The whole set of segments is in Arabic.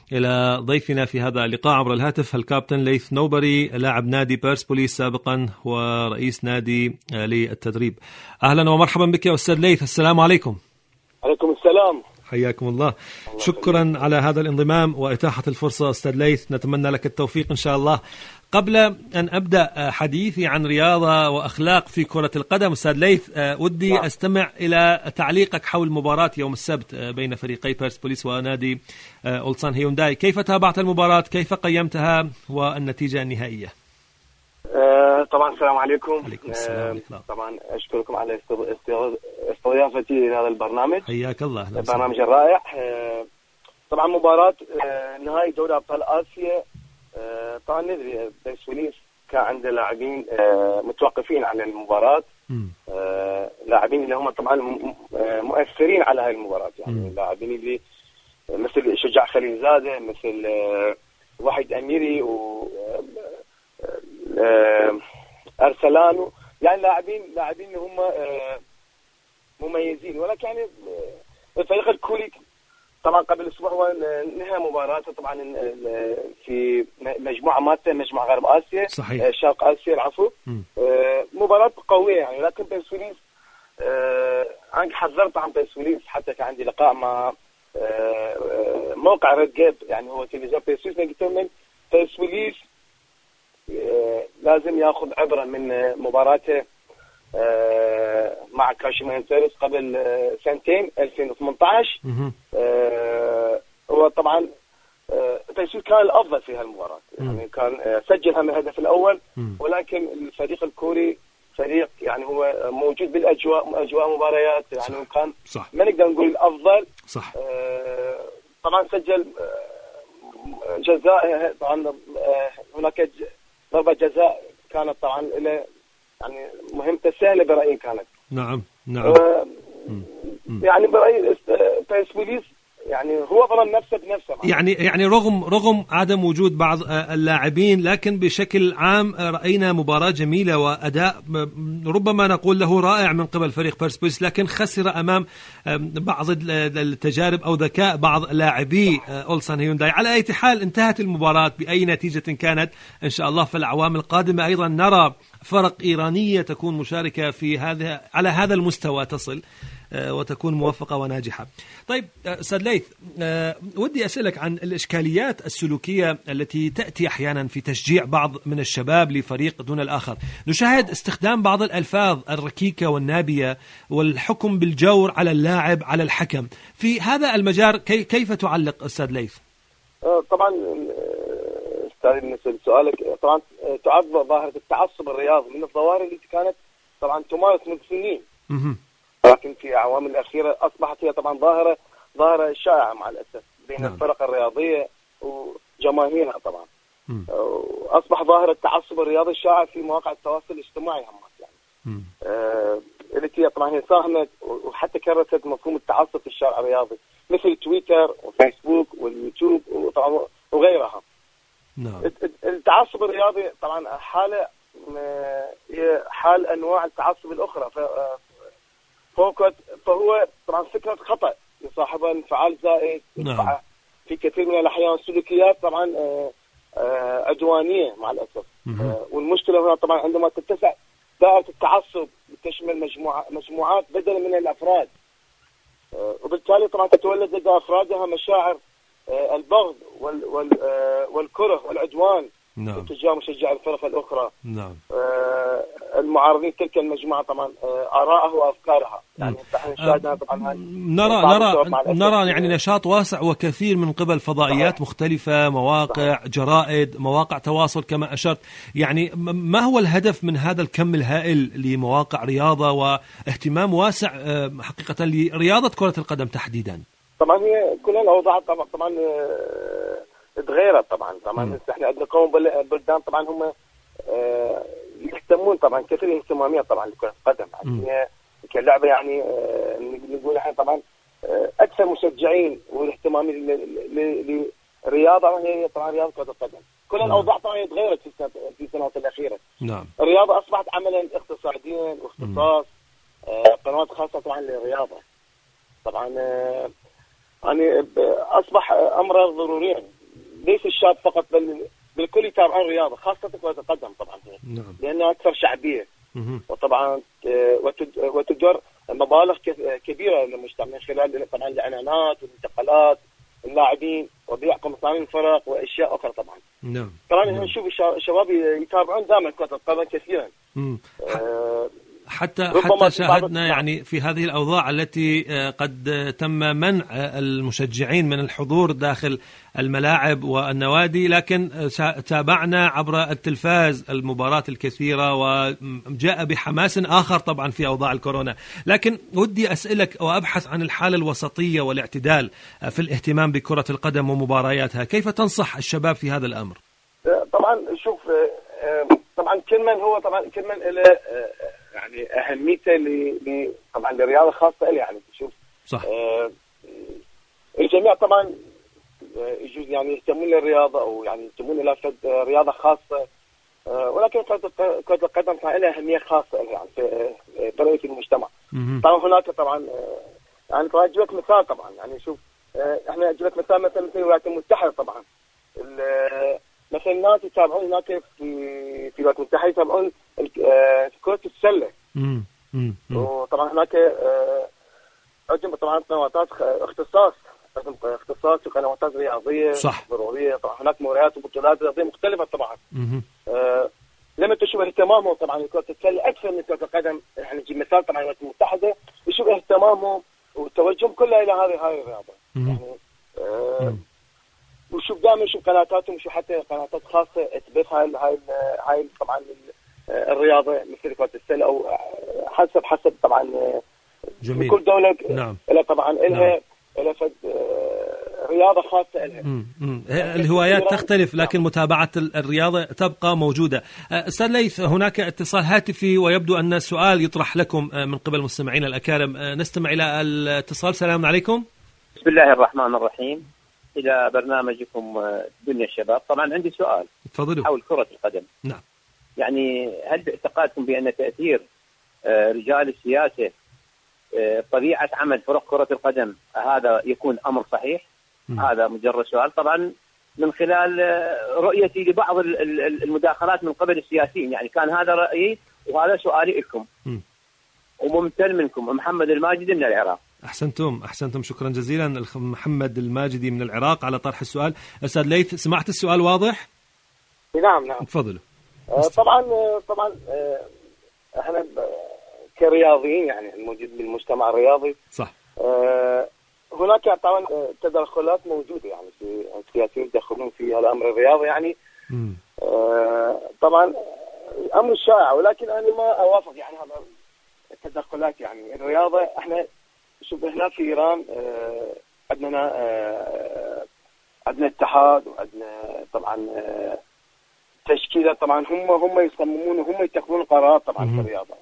إلى ضيفنا في هذا اللقاء عبر الهاتف الكابتن ليث نوبري، لاعب نادي بيرسبوليس سابقا ورئيس نادي للتدريب. أهلا ومرحبا بك يا أستاذ ليث، السلام عليكم. عليكم السلام، حياكم الله. شكرا على هذا الانضمام وإتاحة الفرصة أستاذ ليث، نتمنى لك التوفيق إن شاء الله. قبل أن أبدأ حديثي عن رياضة وأخلاق في كرة القدم أستاذ ليث، ودي أستمع إلى تعليقك حول مباراة يوم السبت بين فريقي بيرسبوليس ونادي أولسان هيونداي. كيف تابعت المباراة؟ كيف قيمتها والنتيجة النهائية؟ طبعا السلام عليكم. عليكم السلام. طبعا أشكركم على استضافتي لهذا البرنامج. حياك الله. البرنامج الرائع. طبعا مباراة نهائي دوري أبطال آسيا، طبعا ندري بيرسبوليس كان عنده لاعبين متوقفين عن المباراة، لاعبين اللي هم طبعا مؤثرين على هاي المباراة، يعني لاعبين اللي مثل شجاع خليل زادة، مثل وحيد أميري و أرسلانو، يعني لاعبين هم مميزين. ولكن يعني الفريق الكوري طبعا قبل أسبوع هو نهى مباراته طبعا في مجموعة مالته، مجموعة غرب آسيا، صحيح. شرق آسيا العفو. مباراة قوية يعني، لكن بيرسبوليس أنا حذرت عن بيرسبوليس، حتى كان عندي لقاء مع موقع ريد جيب، يعني هو تلفزيون بيرسبوليس، قلت لهم بيرسبوليس لازم ياخذ عبرة من مباراته مع كاشيما انترس قبل سنتين 2018. هو طبعا بيرسبوليس كان الافضل في هالمباراة، يعني كان سجل هم الهدف الاول، ولكن الفريق الكوري فريق يعني هو موجود بالاجواء مباريات، يعني كان ما نقدر نقول الافضل. صح. طبعا سجل جزاء، طبعا هناك ضربة جزاء كانت طبعا إلى يعني مهمته سهلة برأيي كانت. نعم. يعني برأيي بيرسبوليس يعني هو ظلم نفسه بنفسه، يعني رغم عدم وجود بعض اللاعبين، لكن بشكل عام رأينا مباراة جميلة وأداء ربما نقول له رائع من قبل فريق بيرسبوليس، لكن خسر أمام بعض التجارب أو ذكاء بعض لاعبي أولسان هيونداي. على أي حال انتهت المباراة بأي نتيجة كانت. إن شاء الله في الأعوام القادمة أيضا نرى فرق إيرانية تكون مشاركة في على هذا المستوى تصل وتكون موفقة وناجحة. طيب أستاذ ليث، ودي أسألك عن الإشكاليات السلوكية التي تأتي أحيانا في تشجيع بعض من الشباب لفريق دون الآخر. نشاهد استخدام بعض الألفاظ الركيكة والنابية والحكم بالجور على اللاعب على الحكم. في هذا المجال كيف تعلق أستاذ ليث؟ طبعا أستاذ بالنسبة لسؤالك، طبعا تعد ظاهرة التعصب الرياضي من الظواهر التي كانت طبعا تمارس منذ سنين، لكن في الأعوام الأخيرة أصبحت هي طبعا ظاهرة شائعة مع الأسف بين الفرق الرياضية وجماهيرها. طبعا أصبح ظاهرة التعصب الرياضي شائع في مواقع التواصل الاجتماعي يعني التي طبعا هي ساهمت وحتى كرست مفهوم التعصب في الشارع الرياضي، مثل تويتر وفيسبوك واليوتيوب وطبعا وغيرها. التعصب الرياضي طبعا حال أنواع التعصب الأخرى، فهو طبعا فكرة خطأ يصاحبها انفعال زائد. في كثير من الأحيان سلوكيات طبعا عدوانية مع الأسف. والمشكلة هنا طبعا عندما تتسع دائرة التعصب تشمل مجموعات بدلا من الأفراد، وبالتالي طبعا تتولد لدى أفرادها مشاعر البغض والكره والعدوان تجاه مشجع الفرق الأخرى. المعارضين تلك المجموعة طبعا آرائها وأفكارها. يعني طبعا نرى يعني نشاط واسع وكثير من قبل فضائيات مختلفة، مواقع جرائد، مواقع تواصل كما أشرت. يعني ما هو الهدف من هذا الكم الهائل لمواقع رياضة واهتمام واسع حقيقة لرياضة كرة القدم تحديدا؟ طبعا هي كل الأوضاع طبعا تغيرت. طبعا احنا عندنا قوم بلدان طبعا هم يهتمون طبعا كثير اهتمامية طبعا لكرة القدم، يعني كلعبة يعني نقول احنا طبعا اكثر مشجعين والاهتمامية للرياضة هي طبعا رياضة كرة القدم. كل الأوضاع طبعا تغيرت في السنوات الأخيرة. الرياضة أصبحت عملا اقتصاديا واختصاص قنوات خاصة طبعا للرياضة. طبعا يعني أصبح أمر ضروري ليس الشاب فقط بل بالكل يتابعون الرياضه، خاصه كره القدم طبعا نعم. لانها اكثر شعبيه وطبعا وتدر مبالغ كبيره للمجتمع من خلال طبعا الاعلانات والانتقالات اللاعبين وبيع قمصان الفرق واشياء اخرى طبعا. نعم. طبعا نشوف الشباب يتابعون دائما كره القدم كثيرا. حتى شاهدنا يعني في هذه الأوضاع التي قد تم منع المشجعين من الحضور داخل الملاعب والنوادي، لكن تابعنا عبر التلفاز المباراة الكثيرة وجاء بحماس آخر طبعا في أوضاع الكورونا. لكن ودي أسألك وأبحث عن الحالة الوسطية والاعتدال في الاهتمام بكرة القدم ومبارياتها، كيف تنصح الشباب في هذا الأمر؟ طبعا شوف، طبعا كل من له يعني اهميته طبعا للرياضه خاصه له، يعني شوف صح. الجميع طبعا يجوز يعني يهتمون للرياضه او يعني يهتمون الى رياضه خاصه، ولكن كره القدم لها اهميه خاصه يعني في برؤيه المجتمع. طبعا هناك طبعا يعني اجيب لك مثال طبعا، يعني شوف احنا اجيب لك مثال مثلا في الولايات المتحده طبعا، مثلا الناس يتابعون هناك في الولايات المتحده يتابعون كرة السلة. وطبعا هناك عندهم طبعا قنوات اختصاص في قنوات رياضية صح. ضرورية. طبعا هناك مباريات وبطولات رياضية مختلفة طبعا. لما تشوف اهتمامه طبعا لكرة السلة أكثر من كرة القدم، يعني نجيب مثال طبعا الولايات المتحدة يشوف اهتمامه وتوجههم كله إلى هذه الرياضة. يعني وشوف دائما يشوف قناتاتهم، وشوف حتى قناتات خاصة تبث هاي طبعا الرياضة مثل كرة السلة أو حسب طبعا جميل. كل دولة نعم. إلى طبعا إلها رياضة خاصة إلها. الهوايات تختلف لكن متابعة الرياضة تبقى موجودة. أستاذ ليث، هناك اتصال هاتفي ويبدو أن السؤال يطرح لكم من قبل مستمعين الأكارم. نستمع إلى الاتصال. السلام عليكم. بسم الله الرحمن الرحيم، إلى برنامجكم دنيا الشباب. طبعا عندي سؤال تفضلوا. حول كرة القدم. نعم. يعني هل باعتقادكم بأن تأثير رجال السياسة طبيعة عمل فرق كرة القدم هذا يكون أمر صحيح؟ هذا مجرد سؤال طبعا من خلال رؤيتي لبعض المداخلات من قبل السياسيين، يعني كان هذا رأيي وهذا سؤالي لكم. وممتن منكم محمد الماجدي من العراق. أحسنتم، شكرا جزيلا محمد الماجدي من العراق على طرح السؤال. أستاذ ليث، سمعت السؤال واضح؟ نعم. تفضلوا. طبعا احنا كرياضيين يعني الموجود بالمجتمع الرياضي صح. هناك طبعا تدخلات موجوده يعني في السياسيين يدخلون في الامر الرياضي يعني طبعا امر شائع، ولكن انا ما اوافق يعني هذا التدخلات. يعني الرياضه احنا شوف هنا في ايران عندنا اتحاد وعندنا طبعا تشكيله، طبعا هم يصممون وهم يتخذون قرارات طبعا في الرياضه.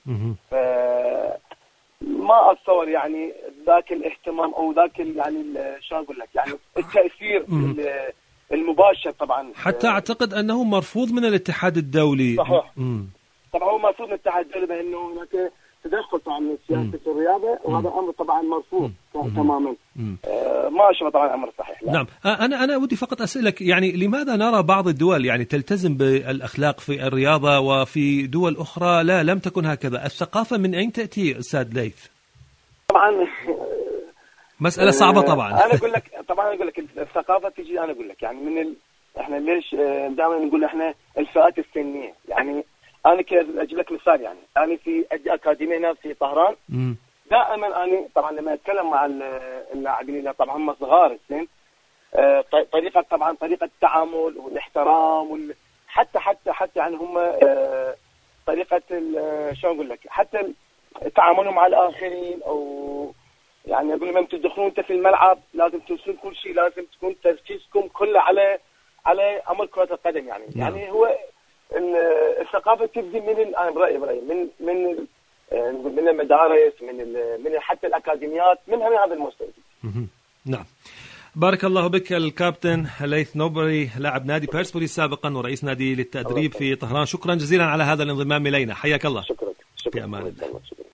ما اتصور يعني ذاك الاهتمام او ذاك يعني شو اقول لك يعني التاثير المباشر طبعا. حتى اعتقد انه مرفوض من الاتحاد الدولي. صحيح. طبعا هو مرفوض من الاتحاد الدولي بانه هناك تدخل طبعا من سياسه الرياضه، وهذا امر طبعا مرفوض تماما. ما اشوف طبعا امر صحيح. لا. نعم. انا ودي فقط اسالك، يعني لماذا نرى بعض الدول يعني تلتزم بالاخلاق في الرياضه وفي دول اخرى لا لم تكن هكذا؟ الثقافه من اين تاتي استاذ ليث؟ طبعا مساله صعبه طبعا. انا اقول لك الثقافه تجي، انا اقول لك يعني احنا ليش دائما نقول احنا الفئات السنيه. يعني انا اجيب لك مثال، يعني انا في اكاديميه هنا في طهران دائما انا طبعا لما اتكلم مع اللاعبين اللي طبعا هم صغار السن، طريقه التعامل والاحترام حتى يعني هم طريقه شو اقول لك حتى تعاملهم مع الاخرين، او يعني اقول لهم تدخلون انت في الملعب لازم تنسون كل شيء، لازم تكون تركيزكم كله على امر كره القدم. يعني هو الثقافه تبدي انا برايي من المدارس، من حتى الاكاديميات، من هذا المستوى. نعم. بارك الله بك الكابتن ليث نوبري، لاعب نادي بيرسبوليس سابقا ورئيس نادي للتدريب في طهران. شكرا جزيلا على هذا الانضمام الينا، حياك الله. شكرا. في امان الله.